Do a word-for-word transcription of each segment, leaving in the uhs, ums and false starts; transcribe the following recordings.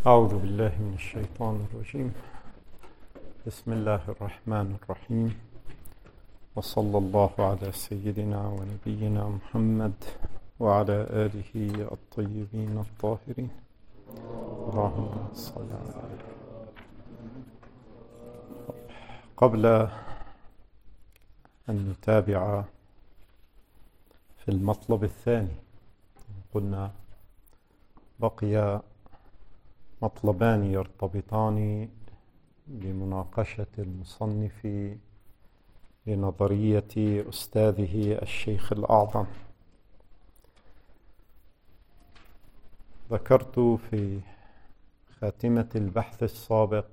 أعوذ بالله من الشيطان الرجيم. بسم الله الرحمن الرحيم، وصلى الله على سيدنا ونبينا محمد وعلى آله الطيبين الطاهرين. اللهم صل على. قبل أن نتابع في المطلب الثاني، قلنا بقي مطلبان يرتبطان بمناقشة المصنف لنظرية أستاذه الشيخ الأعظم. ذكرت في خاتمة البحث السابق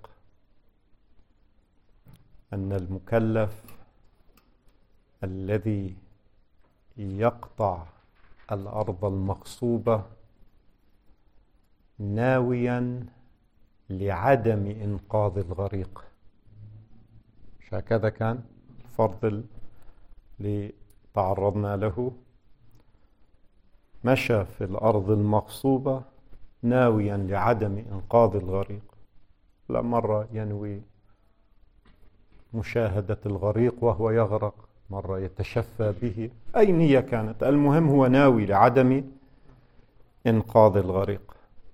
أن المكلف الذي يقطع الأرض المغصوبة ناويا لعدم إنقاذ الغريق، مش هكذا كان الفرض اللي تعرضنا له؟ مشى في الأرض المغصوبة ناويا لعدم إنقاذ الغريق، لا مرة ينوي مشاهدة الغريق وهو يغرق، مرة يتشفى به، أي نية كانت، المهم هو ناوي لعدم إنقاذ الغريق.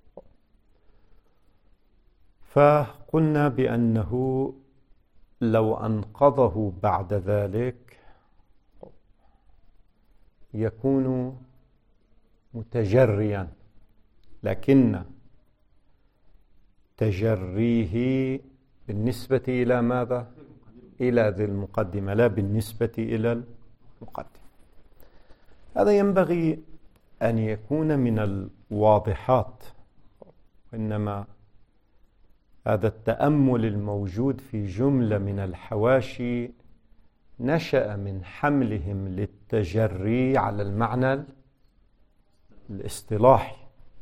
فقلنا بأنه لو أنقذه بعد ذلك يكون متجريا، لكن تجريه بالنسبة إلى ماذا؟ إلى ذي المقدمة، لا بالنسبة إلى المقدمة. هذا ينبغي أن يكون من الواضحات، إنما هذا التأمل الموجود في جملة من الحواشي نشأ من حملهم للتجري على المعنى الاصطلاحي.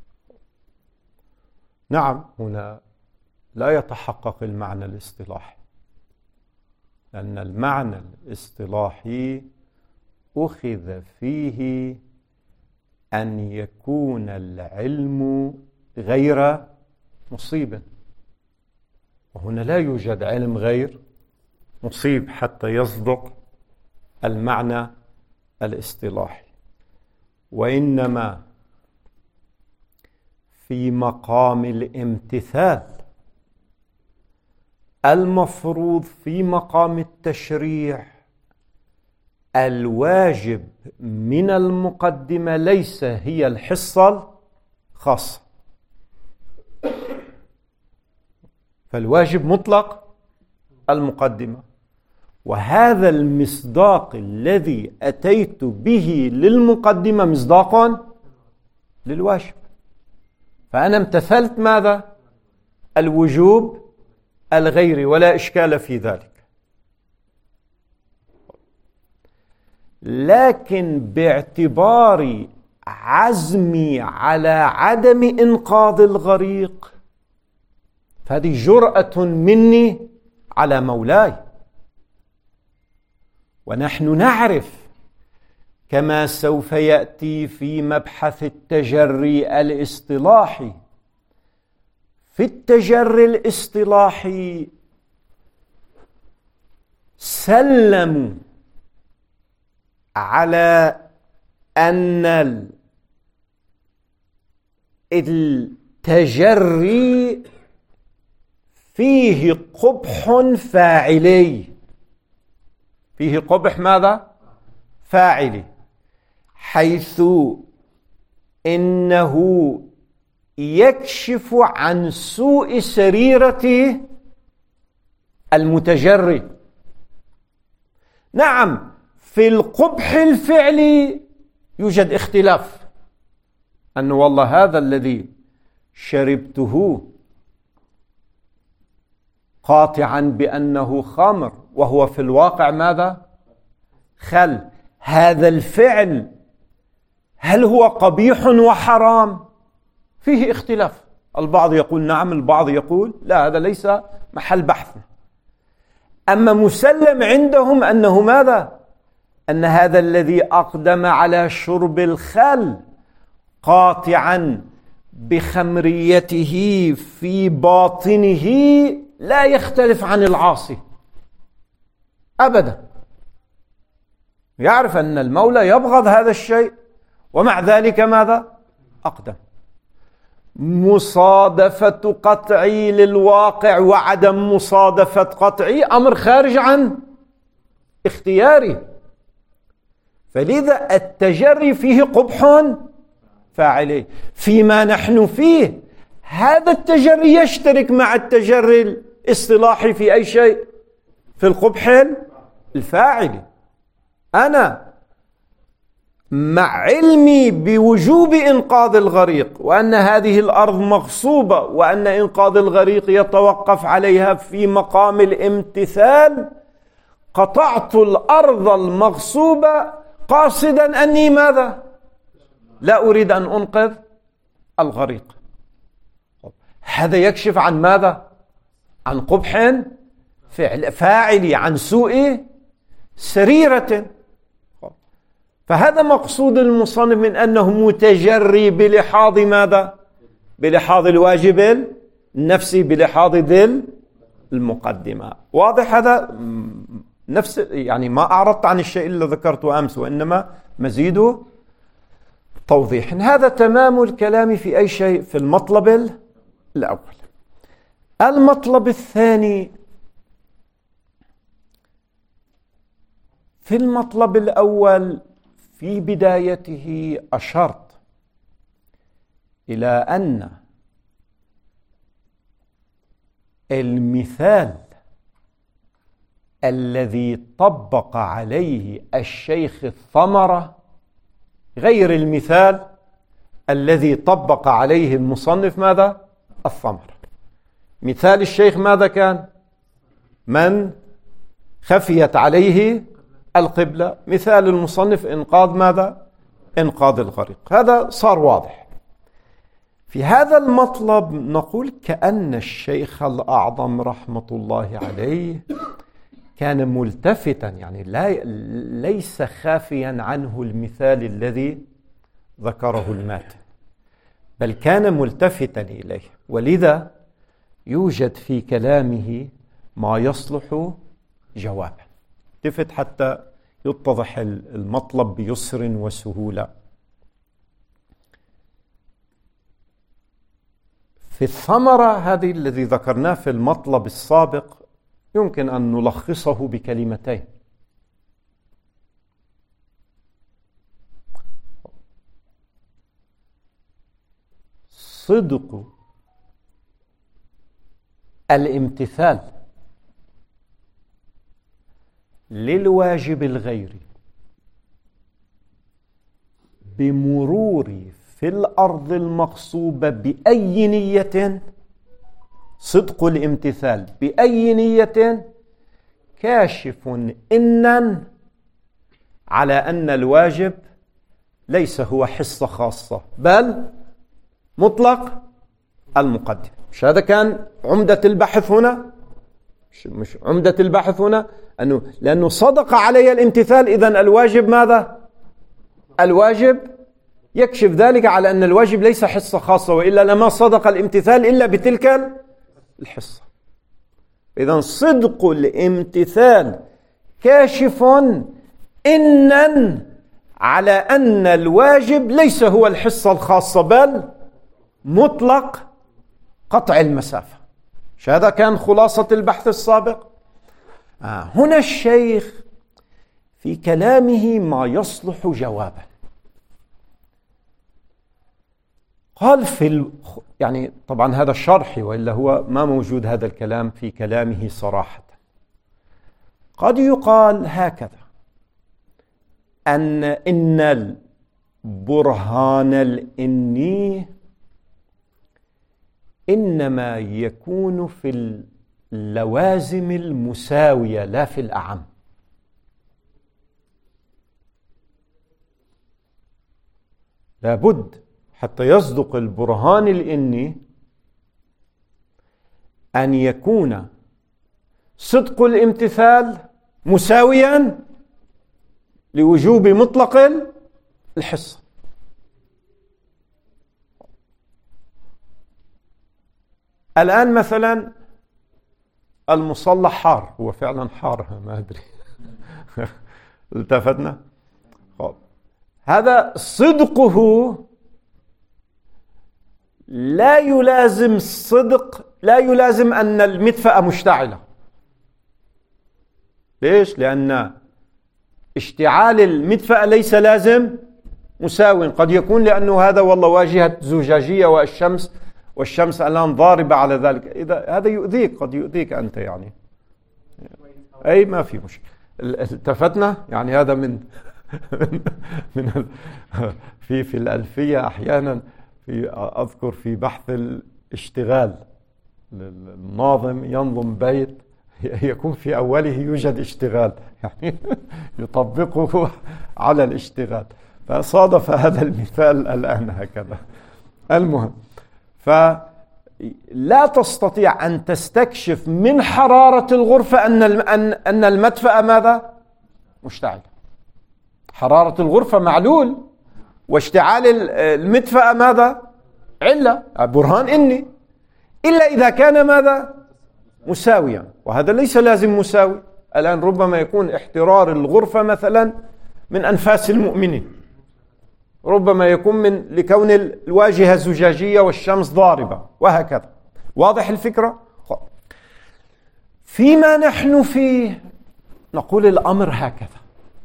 نعم، هنا لا يتحقق المعنى الاصطلاحي، لأن المعنى الاصطلاحي أخذ فيه أن يكون العلم غير مصيب، وهنا لا يوجد علم غير مصيب حتى يصدق المعنى الاصطلاحي، وإنما في مقام الامتثال المفروض في مقام التشريع الواجب من المقدمة ليس هي الحصة الخاصة، فالواجب مطلق المقدمة، وهذا المصداق الذي أتيت به للمقدمة مصداق للواجب، فأنا امتثلت ماذا؟ الوجوب الغيري، ولا إشكال في ذلك. لكن باعتبار عزمي على عدم إنقاذ الغريق، فهذه جرأة مني على مولاي، ونحن نعرف كما سوف يأتي في مبحث التجري الاصطلاحي، في التجري الاصطلاحي سلموا على أن التجري فيه قبح فاعلي، فيه قبح ماذا؟ فاعلي، حيث إنه يكشف عن سوء سريرة المتجري. نعم، في القبح الفعلي يوجد اختلاف، أن والله هذا الذي شربته قاطعا بأنه خمر وهو في الواقع ماذا؟ خل. هذا الفعل هل هو قبيح وحرام؟ فيه اختلاف، البعض يقول نعم، البعض يقول لا، هذا ليس محل بحث. أما مسلم عندهم أنه ماذا؟ أن هذا الذي أقدم على شرب الخل قاطعا بخمريته في باطنه لا يختلف عن العاصي أبدا، يعرف أن المولى يبغض هذا الشيء ومع ذلك ماذا؟ أقدم. مصادفة قطعي للواقع وعدم مصادفة قطعي أمر خارج عن اختياري، فلذا التجري فيه قبح فاعلي. فيما نحن فيه هذا التجري يشترك مع التجري الاصطلاحي في أي شيء؟ في القبح الفاعلي. أنا مع علمي بوجوب إنقاذ الغريق وأن هذه الأرض مغصوبة وأن إنقاذ الغريق يتوقف عليها في مقام الامتثال، قطعت الأرض المغصوبة قاصدا أني ماذا؟ لا أريد أن أنقذ الغريق. هذا يكشف عن ماذا؟ عن قبح فعل فاعلي، عن سوء سريرة. فهذا مقصود المصنف من أنه متجري بلحاظ ماذا؟ بلحاظ الواجب النفسي، بلحاظ ذي المقدمة. واضح هذا؟ نفس يعني ما أعرضت عن الشيء اللي ذكرته أمس، وإنما مزيد توضيح. هذا تمام الكلام في أي شيء؟ في المطلب الأول. المطلب الثاني، في المطلب الأول في بدايته أشرت إلى أن المثال الذي طبق عليه الشيخ الثمرة غير المثال الذي طبق عليه المصنف ماذا؟ الثمرة. مثال الشيخ ماذا كان؟ من خفيت عليه القبلة. مثال المصنف إنقاذ ماذا؟ إنقاذ الغريق. هذا صار واضح. في هذا المطلب نقول كأن الشيخ الأعظم رحمة الله عليه كان ملتفتا، يعني لا ليس خافيا عنه المثال الذي ذكره الماتن، بل كان ملتفتا إليه، ولذا يوجد في كلامه ما يصلح جوابا. التفت حتى يتضح المطلب بيسر وسهولة. في الثمرة هذه الذي ذكرناه في المطلب السابق يمكن أن نلخصه بكلمتين: صدق الامتثال للواجب الغيري بمرور في الأرض المغصوبة بأي نية، صدق الامتثال بأي نية كاشف إنًا على أن الواجب ليس هو حصة خاصة بل مطلق المقدم. مش هذا كان عمدة البحث هنا؟ مش, مش عمدة البحث هنا أنه لأنه صدق علي الامتثال، إذن الواجب ماذا؟ الواجب يكشف ذلك على أن الواجب ليس حصة خاصة، وإلا لما صدق الامتثال إلا بتلك الحصة. إذن صدق الامتثال كاشف إنًا على أن الواجب ليس هو الحصة الخاصة بل مطلق قطع المسافة. مش هذا كان خلاصة البحث السابق؟ آه هنا الشيخ في كلامه ما يصلح جوابا. قال في ال... يعني طبعا هذا شرحي وإلا هو ما موجود هذا الكلام في كلامه صراحة. قد يقال هكذا: أن إن البرهان الإني إنما يكون في اللوازم المساوية لا في الأعم. لابد حتى يصدق البرهان الإني أن يكون صدق الامتثال مساويا لوجوب مطلق الحصة. الآن مثلا المصلح حار، هو فعلا حار، ما أدري التفتنا. هذا صدقه لا يلازم الصدق، لا يلازم أن المدفأة مشتعلة. ليش؟ لأن اشتعال المدفأة ليس لازم مساو، قد يكون لأنه هذا والله واجهة زجاجية والشمس والشمس الآن ضاربة على ذلك، إذا هذا يؤذيك، قد يؤذيك أنت يعني، أي ما في مشكلة. التفتنا يعني هذا من من في في الألفية أحيانا، في أذكر في بحث الاشتغال الناظم ينظم بيت يكون في أوله يوجد اشتغال، يعني يطبقه على الاشتغال، فصادف هذا المثال الآن هكذا. المهم، فلا تستطيع أن تستكشف من حرارة الغرفة أن أن المدفأة ماذا؟ مشتعل. حرارة الغرفة معلول، واشتعال المدفأة ماذا؟ علة، برهان إني، إلا إذا كان ماذا؟ مساويا، وهذا ليس لازم مساوي. الآن ربما يكون احترار الغرفة مثلا من أنفاس المؤمنين، ربما يكون من لكون الواجهة زجاجية والشمس ضاربة، وهكذا. واضح الفكرة؟ فيما نحن فيه نقول الأمر هكذا.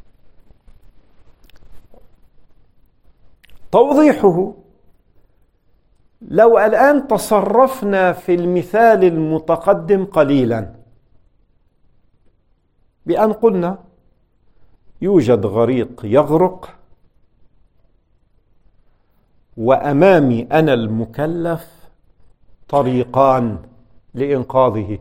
توضيحه، لو الآن تصرفنا في المثال المتقدم قليلا بأن قلنا يوجد غريق يغرق وأمامي أنا المكلف طريقان لإنقاذه،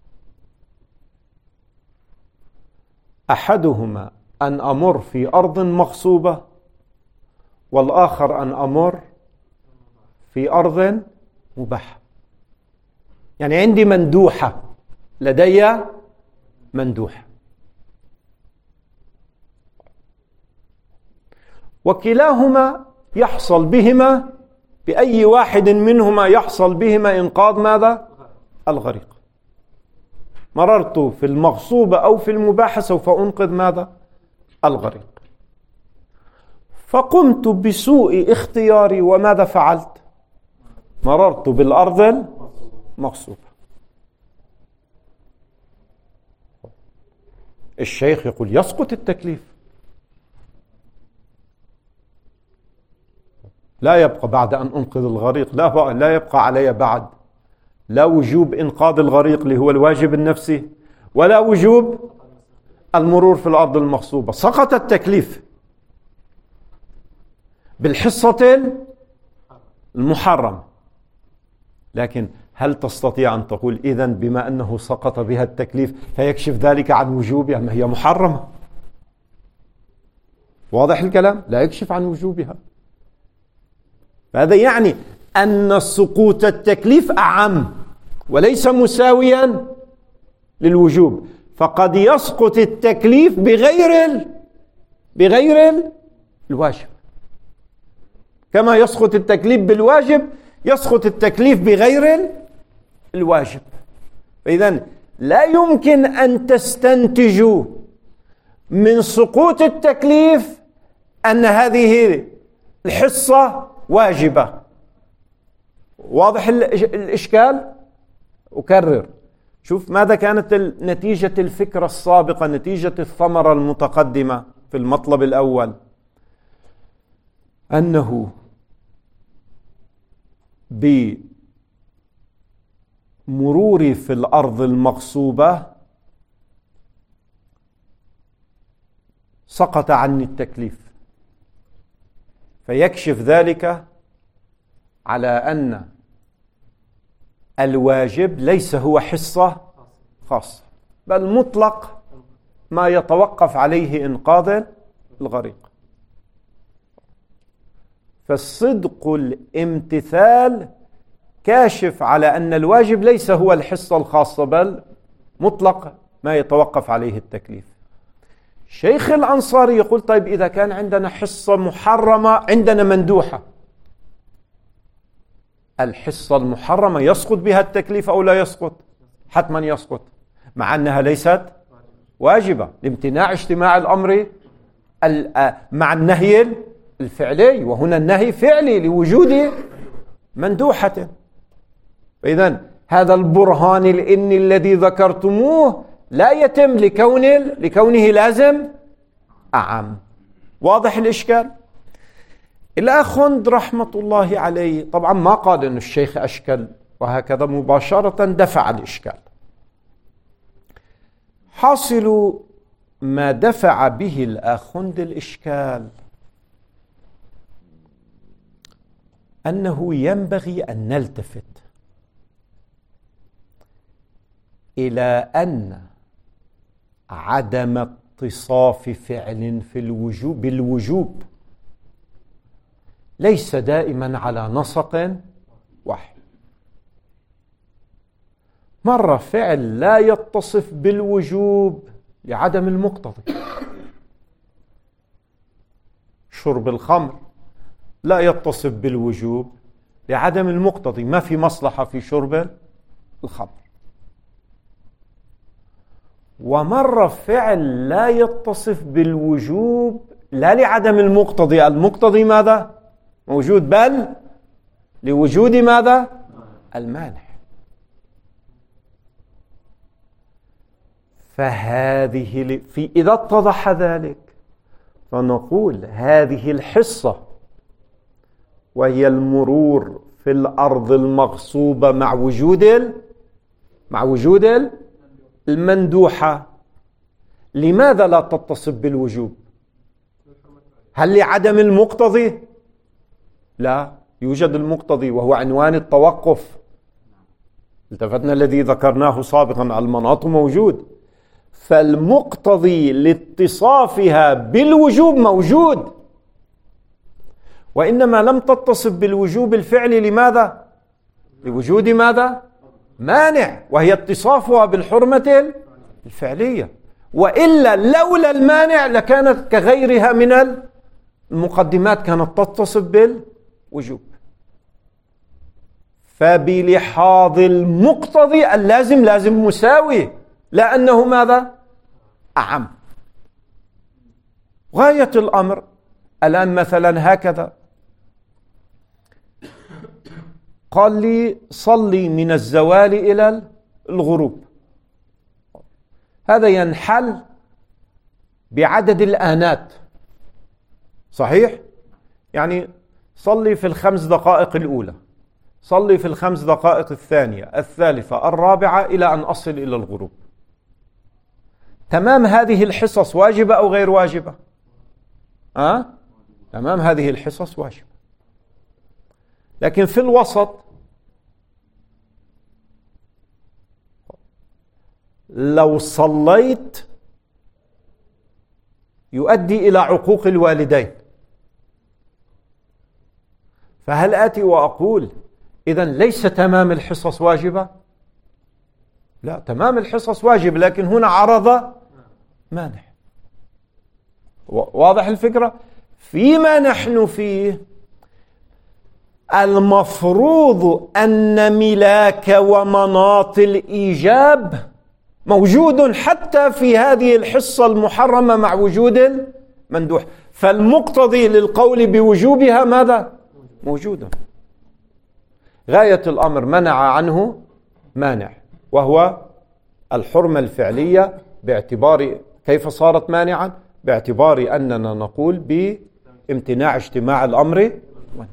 أحدهما أن أمر في أرض مغصوبة، والآخر أن أمر في أرض مباحة. يعني عندي مندوحة، لدي مندوحة، وكلاهما يحصل بهما، بأي واحد منهما يحصل بهما إنقاذ ماذا؟ الغريق. مررت في المغصوبة أو في المباحة سوف أنقذ ماذا؟ الغريق. فقمت بسوء اختياري، وماذا فعلت؟ مررت بالأرض المغصوبة. الشيخ يقول يسقط التكليف، لا يبقى بعد أن أنقذ الغريق، لا لا يبقى علي بعد لا وجوب إنقاذ الغريق اللي هو الواجب النفسي، ولا وجوب المرور في الأرض المغصوبة. سقط التكليف بالحصة المحرم. لكن هل تستطيع أن تقول إذن بما أنه سقط بها التكليف فيكشف ذلك عن وجوبها؟ ما هي محرمة. واضح الكلام؟ لا يكشف عن وجوبها. فهذا يعني أن سقوط التكليف أعم وليس مساويا للوجوب، فقد يسقط التكليف بغير ال... بغير ال... الواجب، كما يسقط التكليف بالواجب يسقط التكليف بغير ال... الواجب. فإذن لا يمكن أن تستنتجوا من سقوط التكليف أن هذه الحصة واجبة. واضح الإشكال؟ أكرر، شوف ماذا كانت نتيجة الفكرة السابقة، نتيجة الثمرة المتقدمة في المطلب الأول، أنه بمروري في الأرض المغصوبة سقط عني التكليف، فيكشف ذلك على أن الواجب ليس هو حصة خاصة، بل مطلق ما يتوقف عليه إنقاذ الغريق. فالصدق الامتثال كاشف على أن الواجب ليس هو الحصة الخاصة، بل مطلق ما يتوقف عليه التكليف. شيخ الأنصاري يقول طيب إذا كان عندنا حصة محرمة، عندنا مندوحة، الحصة المحرمة يسقط بها التكليف أو لا يسقط؟ حتما يسقط، مع أنها ليست واجبة لامتناع اجتماع الأمر مع النهي الفعلي، وهنا النهي فعلي لوجود مندوحة. فإذا هذا البرهان الإني الذي ذكرتموه لا يتم لكون لكونه لازم أعم. واضح الإشكال؟ الآخوند رحمة الله عليه طبعا ما قال أن الشيخ أشكل، وهكذا مباشرة دفع الإشكال. حاصل ما دفع به الآخوند الإشكال أنه ينبغي أن نلتفت إلى أن عدم اتصاف فعل في الوجوب بالوجوب ليس دائما على نسق واحد. مرة فعل لا يتصف بالوجوب لعدم المقتضي، شرب الخمر لا يتصف بالوجوب لعدم المقتضي، ما في مصلحة في شرب الخمر. ومرة فعل لا يتصف بالوجوب لا لعدم المقتضي، المقتضي ماذا؟ موجود، بل لوجود ماذا؟ المانع. فهذه في إذا اتضح ذلك فنقول هذه الحصة وهي المرور في الأرض المغصوبة مع وجود مع وجود المندوحة لماذا لا تتصف بالوجوب؟ هل لعدم المقتضي؟ لا، يوجد المقتضي وهو عنوان التوقف. التفتنا الذي ذكرناه سابقا، المناط موجود، فالمقتضي لاتصافها بالوجوب موجود، وإنما لم تتصف بالوجوب الفعلي. لماذا؟ لوجود ماذا؟ مانع، وهي اتصافها بالحرمة الفعلية، وإلا لولا المانع لكانت كغيرها من المقدمات، كانت تتصف بالوجوب. فبلحاظ المقتضي اللازم لازم مساوي، لأنه ماذا؟ أعم. غاية الأمر الآن مثلا هكذا قال لي صلي من الزوال إلى الغروب، هذا ينحل بعدد الآنات، صحيح؟ يعني صلي في الخمس دقائق الأولى، صلي في الخمس دقائق الثانية الثالثة الرابعة إلى أن أصل إلى الغروب. تمام هذه الحصص واجبة أو غير واجبة؟ أه؟ تمام هذه الحصص واجبة، لكن في الوسط لو صليت يؤدي إلى عقوق الوالدين، فهل آتي وأقول إذن ليس تمام الحصص واجبة؟ لا، تمام الحصص واجب، لكن هنا عرض مانع. واضح الفكرة؟ فيما نحن فيه المفروض أن ملاك ومناط الإيجاب موجود حتى في هذه الحصة المحرمة مع وجود المندوح، فالمقتضي للقول بوجوبها ماذا؟ موجود. غاية الأمر منع عنه مانع، وهو الحرمة الفعلية. باعتبار كيف صارت مانعا؟ باعتبار أننا نقول بامتناع اجتماع الأمر والنهي،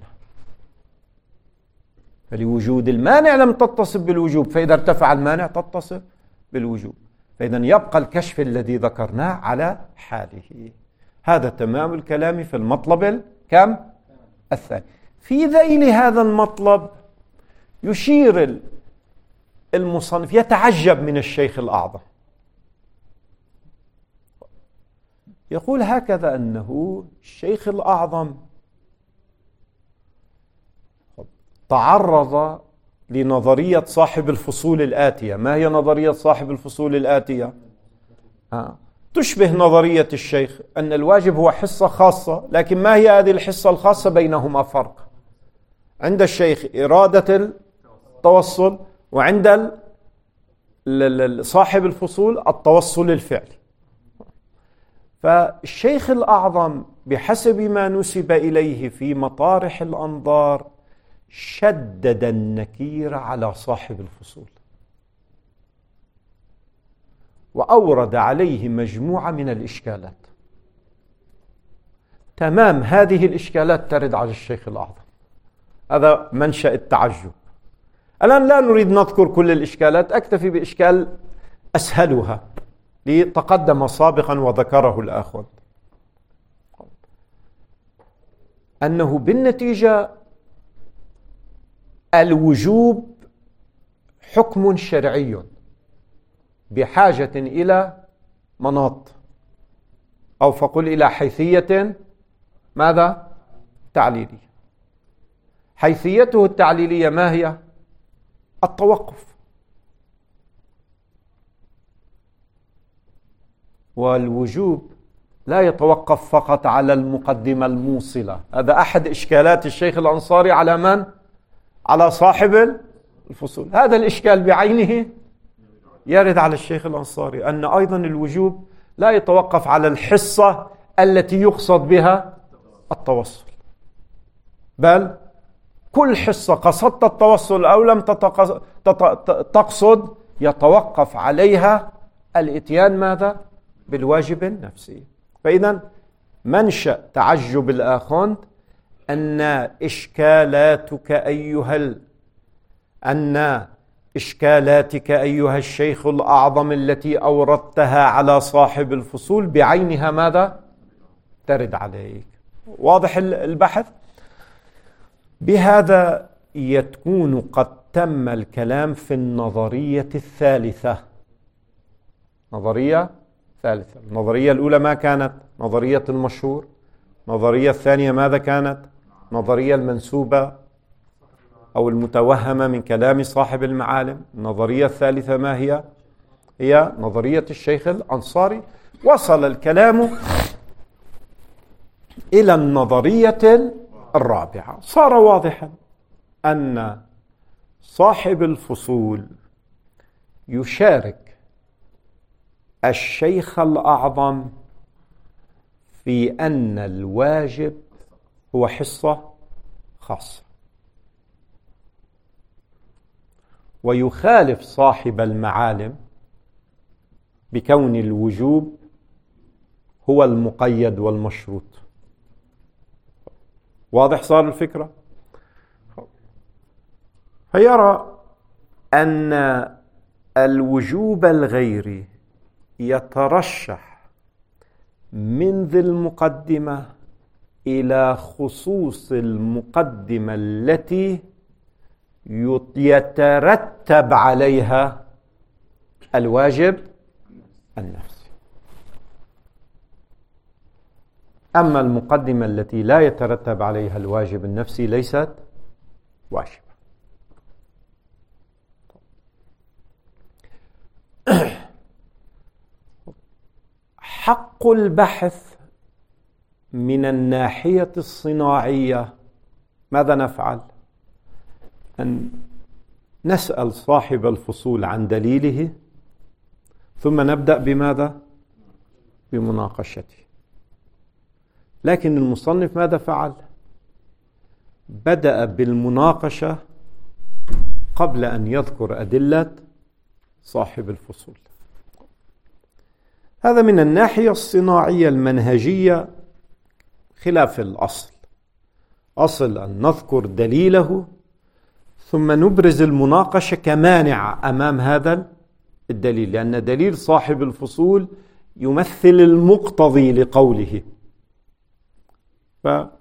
فلوجود المانع لم تتصف بالوجوب، فإذا ارتفع المانع تتصف بالوجوب، فإذا يبقى الكشف الذي ذكرناه على حاله. هذا تمام الكلام في المطلب الكم الثاني. في ذيل هذا المطلب يشير المصنف، يتعجب من الشيخ الأعظم، يقول هكذا أنه الشيخ الأعظم تعرض لنظرية صاحب الفصول الآتية. ما هي نظرية صاحب الفصول الآتية؟ آه. تشبه نظرية الشيخ أن الواجب هو حصة خاصة، لكن ما هي هذه الحصة الخاصة؟ بينهما فرق. عند الشيخ إرادة التوصل، وعند صاحب الفصول التوصل الفعلي. فالشيخ الأعظم بحسب ما نسب إليه في مطارح الأنظار شدد النكير على صاحب الفصول، وأورد عليه مجموعة من الإشكالات. تمام هذه الإشكالات ترد على الشيخ الأعظم، هذا منشأ التعجب. الآن لا نريد نذكر كل الإشكالات، أكتفي بإشكال أسهلها لتقدم سابقا وذكره الآخر، أنه بالنتيجة الوجوب حكم شرعي بحاجة إلى مناط، أو فقل إلى حيثية ماذا؟ تعليلية. حيثيته التعليلية ما هي؟ التوقف. والوجوب لا يتوقف فقط على المقدمة الموصلة. هذا أحد إشكالات الشيخ الأنصاري على من؟ على صاحب الفصول. هذا الإشكال بعينه يرد على الشيخ الأنصاري، أن أيضا الوجوب لا يتوقف على الحصة التي يقصد بها التوصل، بل كل حصة قصدت التوصل أو لم تقصد يتوقف عليها الإتيان ماذا؟ بالواجب النفسي. فإذا منشأ تعجب الآخوند أن إشكالاتك أيها ال... أن إشكالاتك أيها الشيخ الأعظم التي أوردتها على صاحب الفصول بعينها ماذا؟ ترد عليك. واضح البحث؟ بهذا يكون قد تم الكلام في النظرية الثالثة. نظرية ثالثة. النظرية الأولى ما كانت؟ نظرية المشهور. النظرية الثانية ماذا كانت؟ نظرية المنسوبة أو المتوهمة من كلام صاحب المعالم. النظرية الثالثة ما هي؟ هي نظرية الشيخ الأنصاري. وصل الكلام إلى النظرية الرابعة. صار واضحا أن صاحب الفصول يشارك الشيخ الأعظم في أن الواجب هو حصة خاصة، ويخالف صاحب المعالم بكون الوجوب هو المقيد والمشروط. واضح صار الفكرة؟ فيرى أن الوجوب الغيري يترشح من ذي المقدمة إلى خصوص المقدمة التي يترتب عليها الواجب النفسي. أما المقدمة التي لا يترتب عليها الواجب النفسي ليست واجبة. حق البحث من الناحية الصناعية ماذا نفعل؟ أن نسأل صاحب الفصول عن دليله، ثم نبدأ بماذا؟ بمناقشته. لكن المصنف ماذا فعل؟ بدأ بالمناقشة قبل أن يذكر أدلة صاحب الفصول. هذا من الناحية الصناعية المنهجية خلاف الأصل. أصل أن نذكر دليله ثم نبرز المناقشة كمانع أمام هذا الدليل، لأن دليل صاحب الفصول يمثل المقتضي لقوله. فمرة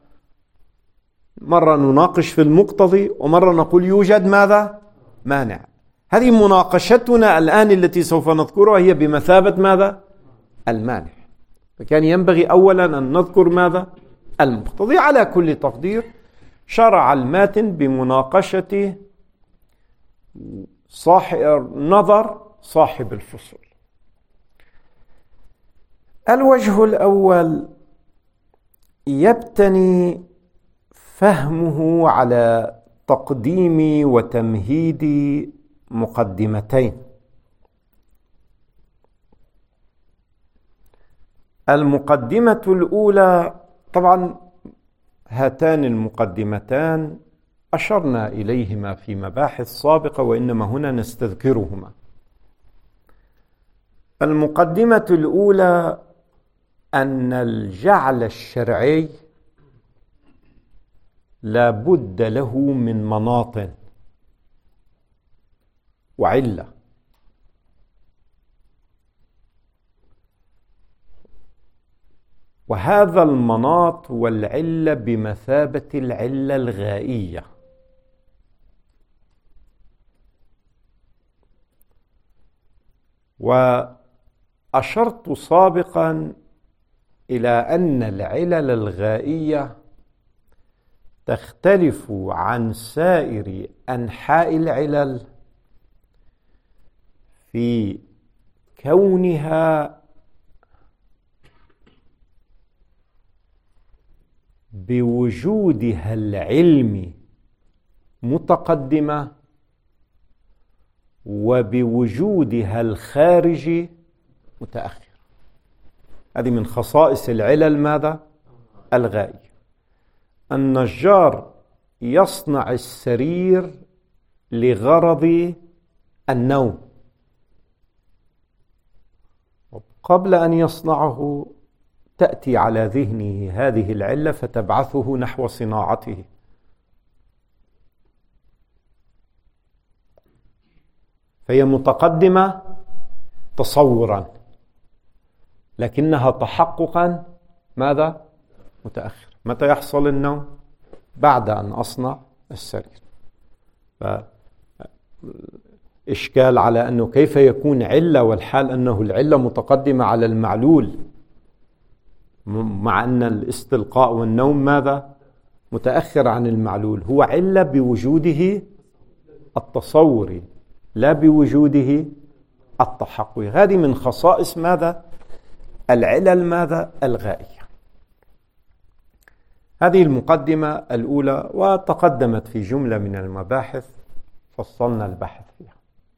نناقش في المقتضي ومرة نقول يوجد ماذا؟ مانع. هذه مناقشتنا الآن التي سوف نذكرها هي بمثابة ماذا؟ المانع. فكان ينبغي أولا أن نذكر ماذا؟ المقتضي. على كل تقدير شرع الماتن بمناقشة صاحب نظر صاحب الفصول. الوجه الأول يبتني فهمه على تقديم وتمهيد مقدمتين. المقدمة الأولى، طبعا هاتان المقدمتان أشرنا إليهما في مباحث سابقة وإنما هنا نستذكرهما. المقدمة الأولى أن الجعل الشرعي لا بد له من مناط وعلة، وهذا المناط والعلة بمثابة العلة الغائية. وأشرت سابقا إلى أن العلل الغائية تختلف عن سائر أنحاء العلل في كونها بوجودها العلمي متقدمة وبوجودها الخارجي متأخر. هذه من خصائص العلل ماذا؟ الغائية. النجار يصنع السرير لغرض النوم، قبل أن يصنعه تأتي على ذهنه هذه العلة فتبعثه نحو صناعته. فهي متقدمة تصورا لكنها تحققا ماذا؟ متأخر. متى يحصل النوم؟ بعد أن أصنع السرير. فإشكال على أنه كيف يكون علة والحال أنه العلة متقدمة على المعلول، مع أن الاستلقاء والنوم ماذا؟ متأخر عن المعلول. هو علة بوجوده التصوري لا بوجوده التحققي. هذه من خصائص ماذا؟ العلل ماذا؟ الغائية. هذه المقدمة الأولى، وتقدمت في جملة من المباحث فصلنا البحث فيها.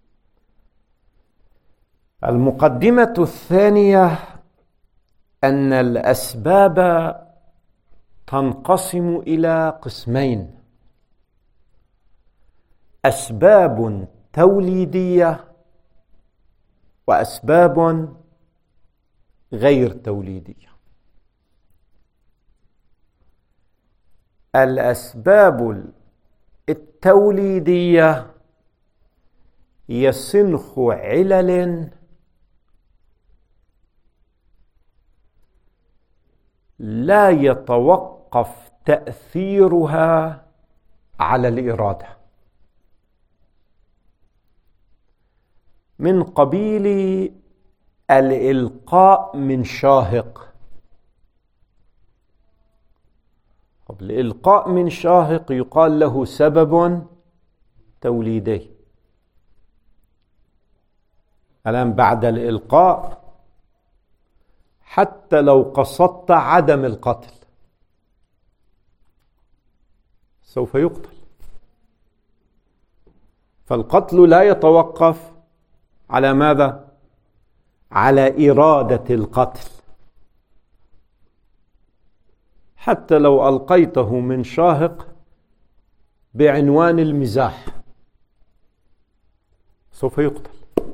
المقدمة الثانية أن الأسباب تنقسم إلى قسمين: أسباب توليدية وأسباب غير توليدية. الأسباب التوليدية هي سنخ علل لا يتوقف تأثيرها على الإرادة، من قبيل الإلقاء من شاهق. الإلقاء من شاهق يقال له سبب توليدي. الآن بعد الإلقاء حتى لو قصدت عدم القتل سوف يقتل. فالقتل لا يتوقف على ماذا؟ على إرادة القتل. حتى لو ألقيته من شاهق بعنوان المزاح سوف يقتل.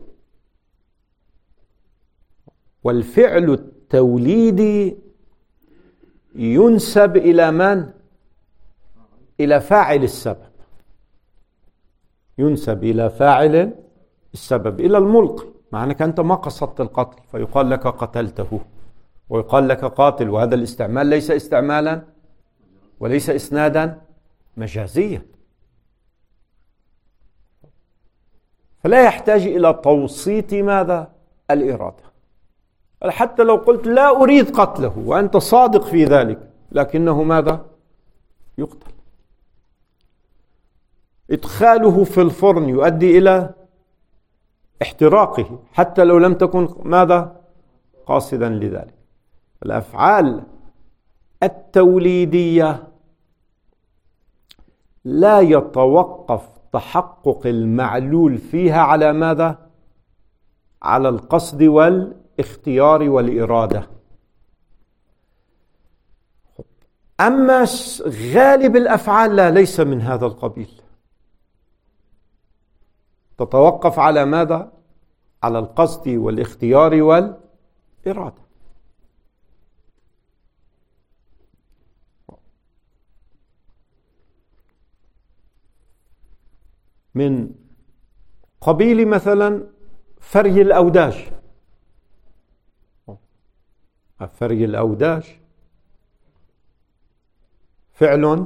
والفعل التوليدي ينسب إلى من؟ إلى فاعل السبب. ينسب إلى فاعل السبب، إلى الملقي، مع أنك أنت ما قصدت القتل فيقال لك قتلته ويقال لك قاتل. وهذا الاستعمال ليس استعمالا وليس إسنادا مجازيا، فلا يحتاج إلى توسيط ماذا؟ الإرادة. حتى لو قلت لا أريد قتله وأنت صادق في ذلك لكنه ماذا؟ يقتل. إدخاله في الفرن يؤدي إلى احتراقه حتى لو لم تكن ماذا؟ قاصدا لذلك. الأفعال التوليدية لا يتوقف تحقق المعلول فيها على ماذا؟ على القصد والاختيار والإرادة. أما غالب الأفعال لا، ليس من هذا القبيل، تتوقف على ماذا؟ على القصد والاختيار والإرادة. من قبيل مثلا فري الأوداج. فري الأوداج فعل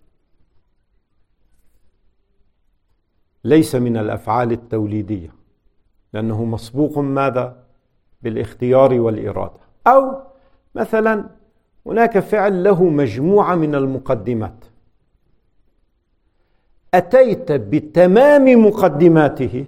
ليس من الأفعال التوليدية، لأنه مسبوق ماذا؟ بالاختيار والإرادة. أو مثلا هناك فعل له مجموعة من المقدمات، أتيت بتمام مقدماته،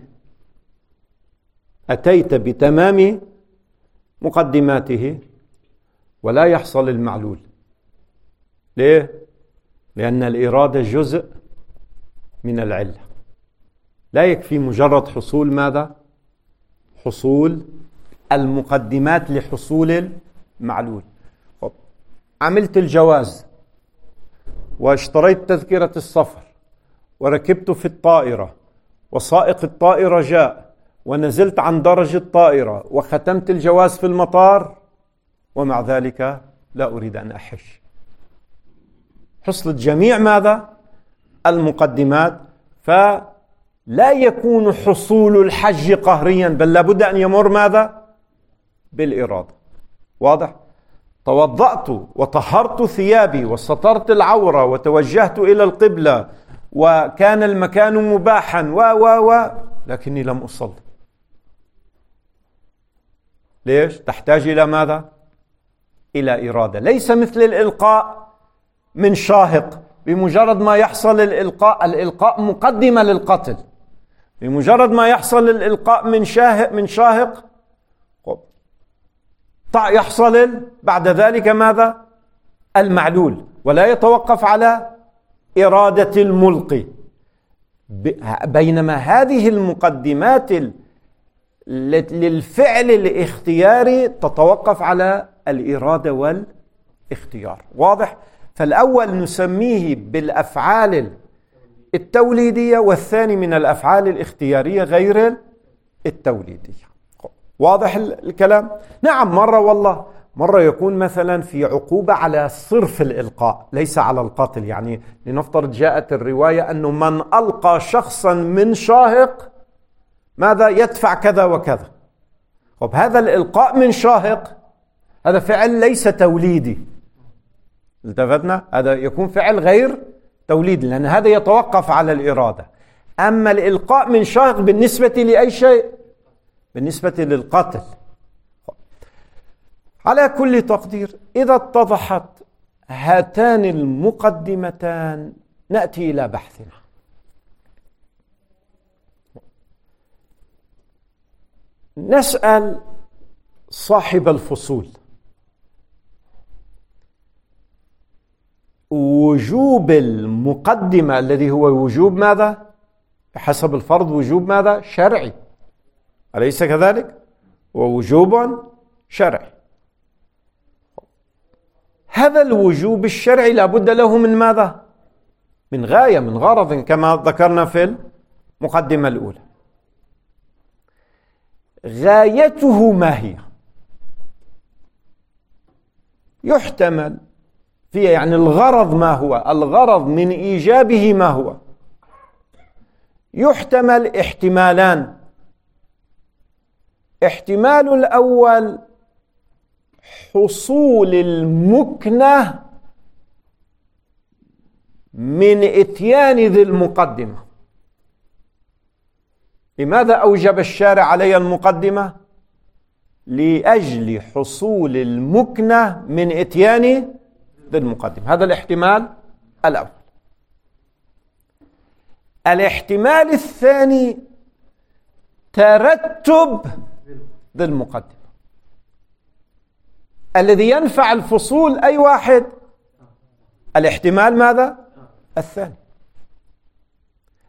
أتيت بتمام مقدماته ولا يحصل المعلول. ليه؟ لأن الإرادة جزء من العلة، لا يكفي مجرد حصول ماذا؟ حصول المقدمات لحصول المعلول. عملت الجواز واشتريت تذكرة السفر وركبت في الطائرة وسائق الطائرة جاء ونزلت عن درج الطائرة وختمت الجواز في المطار، ومع ذلك لا أريد أن أحج. حصلت جميع ماذا؟ المقدمات، فلا يكون حصول الحج قهريا، بل لابد أن يمر ماذا؟ بالإرادة. واضح؟ توضأت وطهرت ثيابي وسترت العورة وتوجهت إلى القبلة وكان المكان مباحا و و و لكني لم أصلي. ليش؟ تحتاج إلى ماذا؟ إلى إرادة. ليس مثل الإلقاء من شاهق، بمجرد ما يحصل الإلقاء، الإلقاء مقدمة للقتل، بمجرد ما يحصل الإلقاء من شاهق من شاهق يحصل بعد ذلك ماذا؟ المعلول، ولا يتوقف على إرادة الملقي. بينما هذه المقدمات للفعل الاختياري تتوقف على الإرادة والاختيار. واضح؟ فالأول نسميه بالأفعال التوليدية، والثاني من الأفعال الاختيارية غير التوليدية. واضح الكلام؟ نعم، مرة والله مرة يكون مثلا في عقوبة على صرف الإلقاء ليس على القتل. يعني لنفترض جاءت الرواية أنه من ألقى شخصا من شاهق ماذا؟ يدفع كذا وكذا. طب هذا الإلقاء من شاهق هذا فعل ليس توليدي، التفتنا؟ هذا يكون فعل غير توليدي، لأن هذا يتوقف على الإرادة. أما الإلقاء من شاهق بالنسبة لأي شيء؟ بالنسبة للقتل. على كل تقدير، إذا اتضحت هاتان المقدمتان نأتي إلى بحثنا. نسأل صاحب الفصول وجوب المقدمة الذي هو وجوب ماذا؟ حسب الفرض وجوب ماذا؟ شرعي، أليس كذلك؟ ووجوب شرعي. هذا الوجوب الشرعي لابد له من ماذا؟ من غاية، من غرض، كما ذكرنا في المقدمة الأولى. غايته ما هي؟ يحتمل فيها، يعني الغرض ما هو؟ الغرض من إيجابه ما هو؟ يحتمل احتمالان. احتمال الأول حصول المكنة من إتيان ذي المقدمة. لماذا أوجب الشارع علي المقدمة؟ لأجل حصول المكنة من إتيان ذي المقدمة. هذا الاحتمال الأول. الاحتمال الثاني ترتب ذي المقدمة الذي ينفع الفصول أي واحد؟ الاحتمال ماذا؟ الثاني.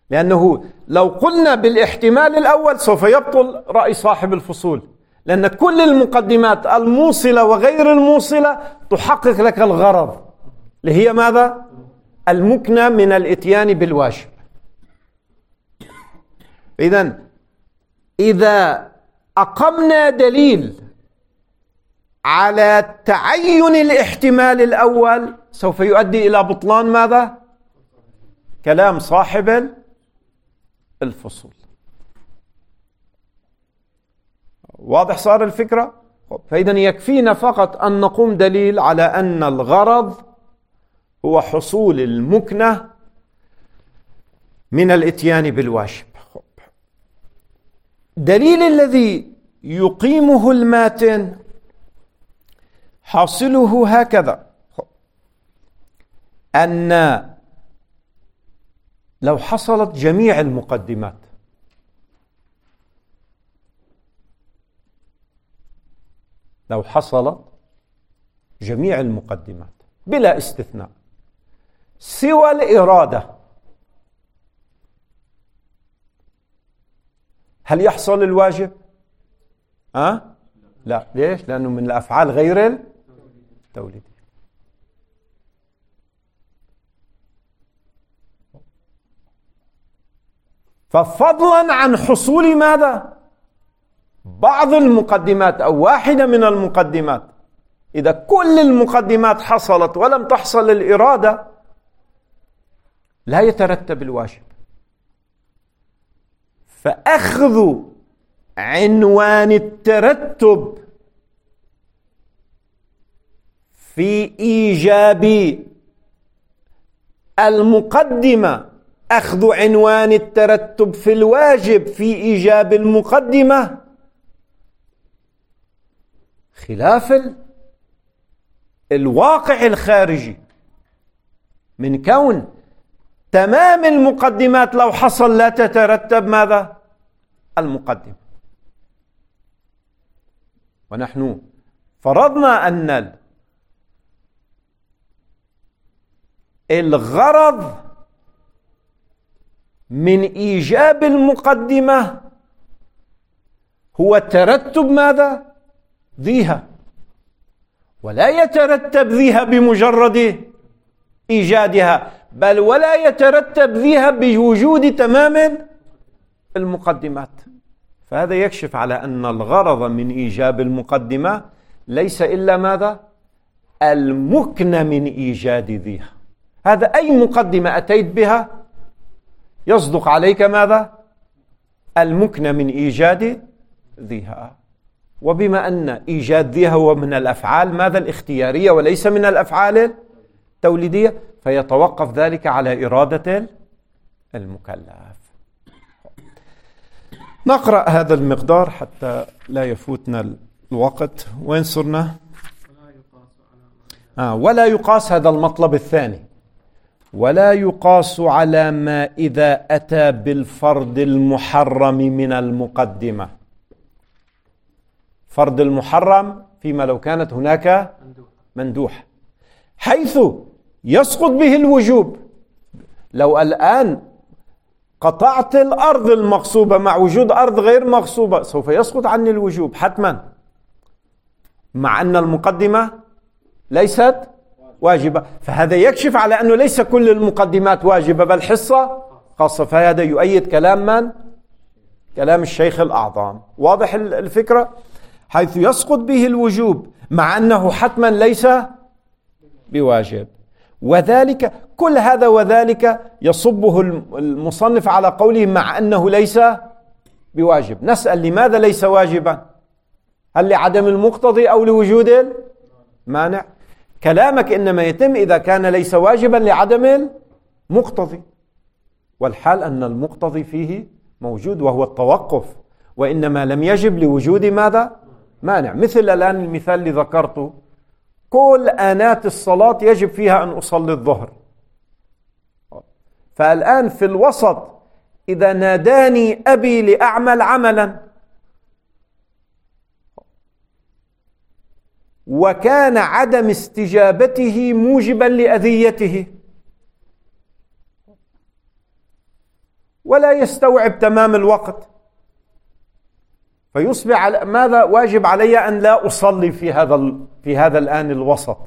لأنه لو قلنا بالاحتمال الأول سوف يبطل رأي صاحب الفصول، لأن كل المقدمات الموصلة وغير الموصلة تحقق لك الغرض اللي هي ماذا؟ المكنة من الإتيان بالواجب. إذن إذا أقمنا دليل على تعين الاحتمال الأول سوف يؤدي إلى بطلان ماذا؟ كلام صاحب الفصول. واضح صار الفكرة؟ فإذا يكفينا فقط أن نقوم دليل على أن الغرض هو حصول المكنة من الإتيان بالواجب. دليل الذي يقيمه الماتن حاصله هكذا: أن لو حصلت جميع المقدمات لو حصلت جميع المقدمات بلا استثناء سوى الإرادة، هل يحصل الواجب؟ أه؟ لا. ليش؟ لأنه من الأفعال غير التوليدية. ففضلا عن حصول ماذا؟ بعض المقدمات أو واحدة من المقدمات، إذا كل المقدمات حصلت ولم تحصل الإرادة لا يترتب الواجب. فأخذ عنوان الترتب في إيجاب المقدمة، أخذ عنوان الترتب في الواجب في إيجاب المقدمة، خلاف الواقع الخارجي من كون تمام المقدمات لو حصل لا تترتب ماذا؟ المقدمة. ونحن فرضنا أن الغرض من إيجاب المقدمة هو ترتب ماذا؟ ذيها، ولا يترتب ذيها بمجرد إيجادها، بل ولا يترتب ذيها بوجود تمام المقدمات. فهذا يكشف على أن الغرض من إيجاب المقدمة ليس إلا ماذا؟ المكن من إيجاد ذيها. هذا أي مقدمة أتيت بها يصدق عليك ماذا؟ المكن من إيجاد ذيها. وبما أن إيجاد ذيها هو من الأفعال ماذا؟ الاختيارية وليس من الأفعال التوليدية، فيتوقف ذلك على إرادة المكلف. نقرأ هذا المقدار حتى لا يفوتنا الوقت. وين صرنا؟ آه ولا يقاس، هذا المطلب الثاني، ولا يقاس على ما إذا أتى بالفرض المحرم من المقدمة. فرض المحرم فيما لو كانت هناك مندوحة، حيث يسقط به الوجوب. لو الآن قطعت الأرض المغصوبة مع وجود أرض غير مغصوبة سوف يسقط عني الوجوب حتما، مع أن المقدمة ليست واجبة. فهذا يكشف على أنه ليس كل المقدمات واجبة بل حصة خاصة. فهذا يؤيد كلام من؟ كلام الشيخ الأعظم. واضح الفكرة؟ حيث يسقط به الوجوب مع أنه حتما ليس بواجب. وذلك كل هذا وذلك يصبه المصنف على قوله مع أنه ليس بواجب. نسأل لماذا ليس واجبا؟ هل لعدم المقتضي أو لوجود المانع؟ كلامك إنما يتم إذا كان ليس واجبا لعدم المقتضي، والحال أن المقتضي فيه موجود وهو التوقف، وإنما لم يجب لوجود ماذا؟ مانع. مثل الآن المثال اللي ذكرته، كل آنات الصلاة يجب فيها أن أصلي الظهر، فالآن في الوسط إذا ناداني أبي لأعمل عملا وكان عدم استجابته موجبا لأذيته، ولا يستوعب تمام الوقت، فيصبح على ماذا؟ واجب علي أن لا أصلي في هذا في هذا الآن الوسط.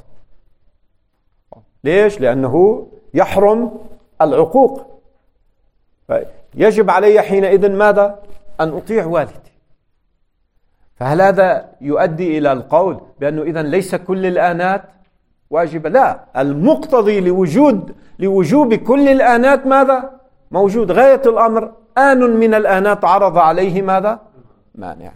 ليش؟ لأنه يحرم العقوق، فيجب علي حينئذ ماذا؟ أن أطيع والدي. فهل هذا يؤدي إلى القول بأنه إذن ليس كل الآنات واجبة؟ لا، المقتضي لوجود لوجوب كل الآنات ماذا؟ موجود. غاية الأمر آن من الآنات عرض عليه ماذا؟ مانع.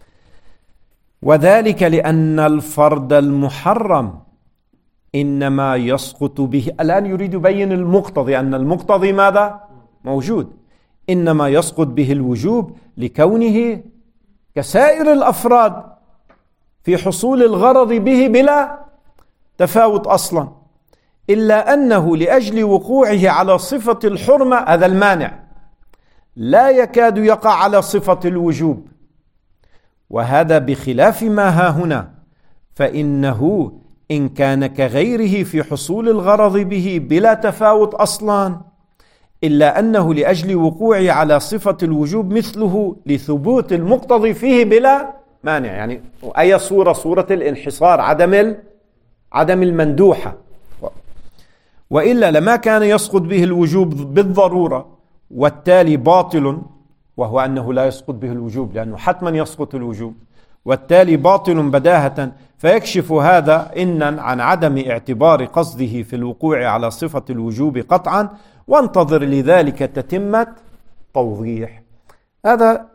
وذلك لأن الفرد المحرم إنما يسقط به، الآن يريد يبين المقتضي، أن المقتضي ماذا؟ موجود، إنما يسقط به الوجوب لكونه كسائر الأفراد في حصول الغرض به بلا تفاوت أصلا، إلا أنه لأجل وقوعه على صفة الحرمة، هذا المانع، لا يكاد يقع على صفة الوجوب، وهذا بخلاف ما ها هنا، فإنه إن كان كغيره في حصول الغرض به بلا تفاوت أصلا، إلا أنه لأجل وقوعه على صفة الوجوب مثله لثبوت المقتضي فيه بلا مانع. يعني أي صورة؟ صورة الانحصار، عدم عدم المندوحة، وإلا لما كان يسقط به الوجوب بالضرورة، والتالي باطل، وهو أنه لا يسقط به الوجوب لأنه حتما يسقط الوجوب، والتالي باطل بداهة، فيكشف هذا إنا عن عدم اعتبار قصده في الوقوع على صفة الوجوب قطعا، وانتظر لذلك تتمة توضيح. هذا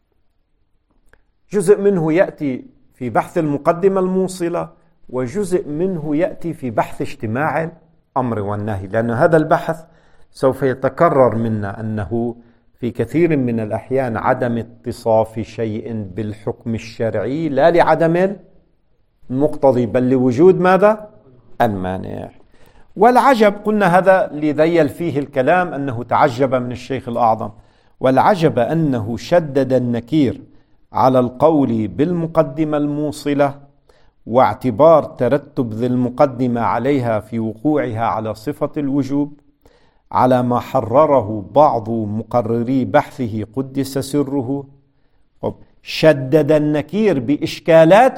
جزء منه يأتي في بحث المقدمة الموصلة، وجزء منه يأتي في بحث اجتماع الأمر والنهي، لأن هذا البحث سوف يتكرر منا أنه في كثير من الأحيان عدم اتصاف شيء بالحكم الشرعي لا لعدم المقتضي، بل لوجود ماذا؟ المانع. والعجب، قلنا هذا لذيل فيه الكلام، أنه تعجب من الشيخ الأعظم، والعجب أنه شدد النكير على القول بالمقدمة الموصلة واعتبار ترتب ذي المقدمة عليها في وقوعها على صفة الوجوب، على ما حرره بعض مقرري بحثه قدس سره. شدد النكير بإشكالات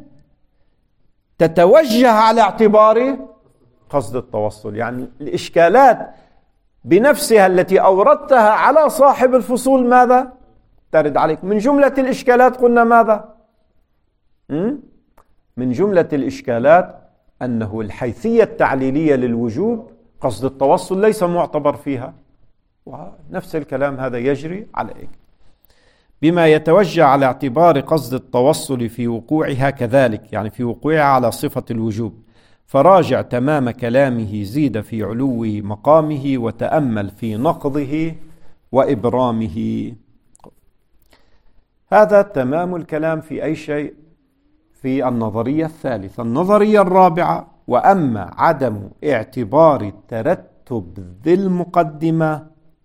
تتوجه على اعتبار قصد التوصل، يعني الإشكالات بنفسها التي أوردتها على صاحب الفصول ماذا؟ ترد عليك. من جملة الإشكالات قلنا ماذا؟ من جملة الإشكالات أنه الحيثية التعليلية للوجوب قصد التوصل ليس معتبر فيها، ونفس الكلام هذا يجري عليك. بما يتوجه على اعتبار قصد التوصل في وقوعها كذلك، يعني في وقوعها على صفة الوجوب، فراجع تمام كلامه زيد في علو مقامه، وتأمل في نقضه وإبرامه. هذا تمام الكلام في أي شيء؟ في النظرية الثالثة. النظرية الرابعة: وأما عدم اعتبار ترتب ذي المقدمة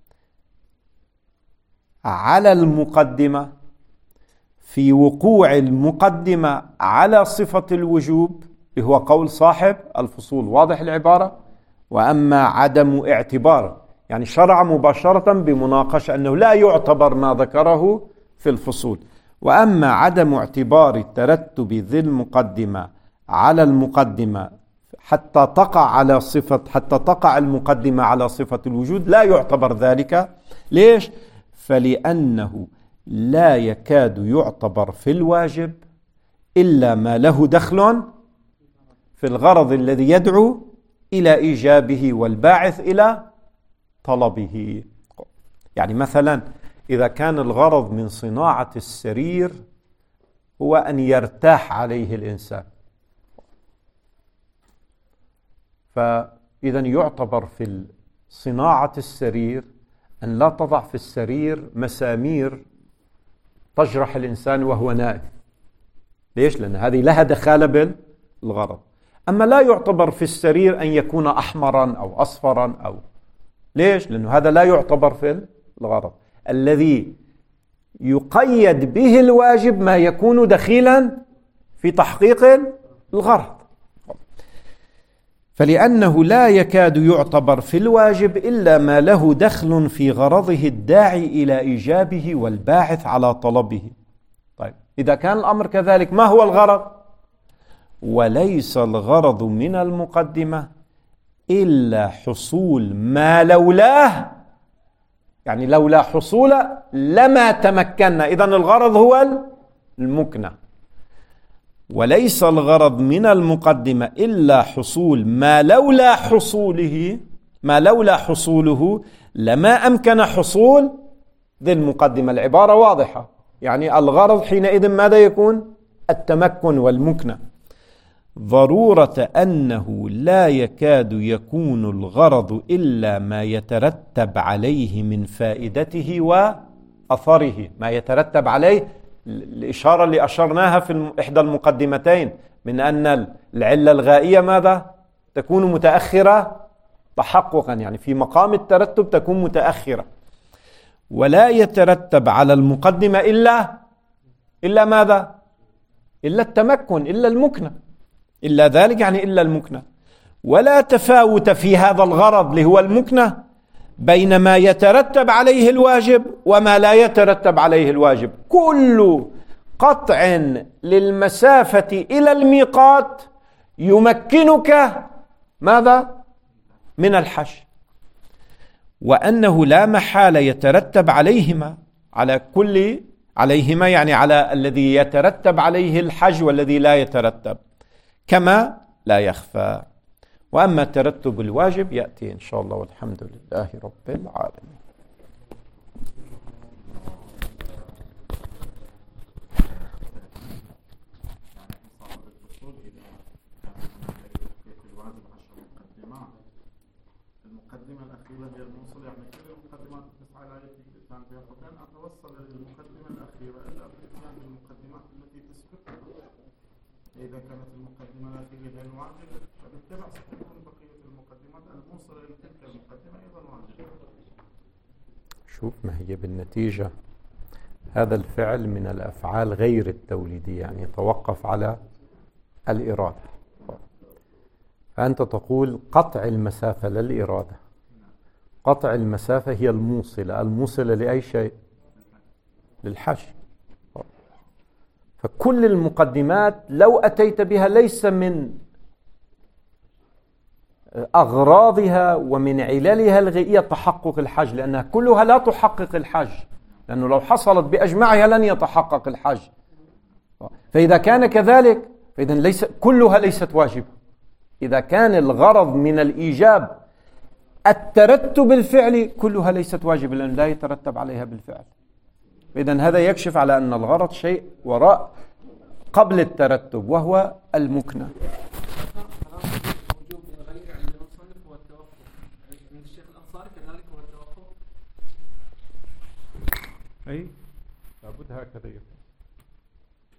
على المقدمة في وقوع المقدمة على صفة الوجوب، هو قول صاحب الفصول. واضح العبارة؟ وأما عدم اعتبار، يعني شرع مباشرة بمناقشة أنه لا يعتبر ما ذكره في الفصول. وأما عدم اعتبار ترتب ذي المقدمة على المقدمة حتى تقع على صفة حتى تقع المقدمة على صفة الوجود، لا يعتبر ذلك. ليش؟ فلأنه لا يكاد يعتبر في الواجب إلا ما له دخل في الغرض الذي يدعو إلى إيجابه والباعث إلى طلبه. يعني مثلا إذا كان الغرض من صناعة السرير هو أن يرتاح عليه الإنسان، فإذا يعتبر في صناعة السرير أن لا تضع في السرير مسامير تجرح الإنسان وهو نائم. ليش؟ لأن هذه لها دخالة بالغرض. أما لا يعتبر في السرير أن يكون أحمرا أو أصفرا أو ليش؟ لأنه هذا لا يعتبر في الغرض. الذي يقيد به الواجب ما يكون دخيلا في تحقيق الغرض. فلأنه لا يكاد يعتبر في الواجب إلا ما له دخل في غرضه الداعي إلى إيجابه والباعث على طلبه. طيب إذا كان الأمر كذلك، ما هو الغرض؟ وليس الغرض من المقدمة إلا حصول ما لولاه، يعني لولا حصوله لما تمكنا، إذن الغرض هو المكنة. وليس الغرض من المقدمة إلا حصول ما لولا حصوله ما لولا حصوله لما أمكن حصول ذي المقدمة. العبارة واضحة، يعني الغرض حينئذ ماذا يكون؟ التمكن والمكنة. ضرورة أنه لا يكاد يكون الغرض إلا ما يترتب عليه من فائدته وأثره، ما يترتب عليه الإشارة اللي أشرناها في إحدى المقدمتين من أن العلة الغائية ماذا؟ تكون متأخرة تحققا، يعني في مقام الترتب تكون متأخرة. ولا يترتب على المقدمة إلا إلا ماذا؟ إلا التمكن، إلا المكنة، إلا ذلك يعني إلا المكنة. ولا تفاوت في هذا الغرض اللي هو المكنة بين ما يترتب عليه الواجب وما لا يترتب عليه الواجب. كل قطع للمسافة إلى الميقات يمكنك ماذا؟ من الحج. وأنه لا محالة يترتب عليهما، على كل عليهما يعني على الذي يترتب عليه الحج والذي لا يترتب، كما لا يخفى. وأما ترتب الواجب يأتي إن شاء الله، والحمد لله رب العالمين. المقدمة الأخيرة هي الموصل، يعني كل المقدمات تسعى إلى الإتيان بها، قبل أن أتوصل للمقدمة الأخيرة إلا بالإتيان بالمقدمات التي تسبقها. إذا كانت المقدمة الأخيرة غير واجبة فبالتبع ستكون بقية المقدمات الموصلة لتلك المقدمة أيضا واجبة. شوف، ما هي بالنتيجة هذا الفعل من الأفعال غير التوليدية، يعني يتوقف على الإرادة. فأنت تقول قطع المسافة للإرادة، قطع المسافة هي الموصلة، الموصلة لأي شيء؟ للحج. فكل المقدمات لو أتيت بها ليس من أغراضها ومن عللها الغائية تحقق الحج، لأنها كلها لا تحقق الحج، لأنه لو حصلت بأجمعها لن يتحقق الحج. فإذا كان كذلك فإذا ليس كلها ليست واجبة. إذا كان الغرض من الإيجاب الترتب الفعلي كلها ليست واجبة، لأنه لا يترتب عليها بالفعل. إذن هذا يكشف على أن الغرض شيء وراء قبل الترتب وهو المكنة. أي لابد هكذا يكون.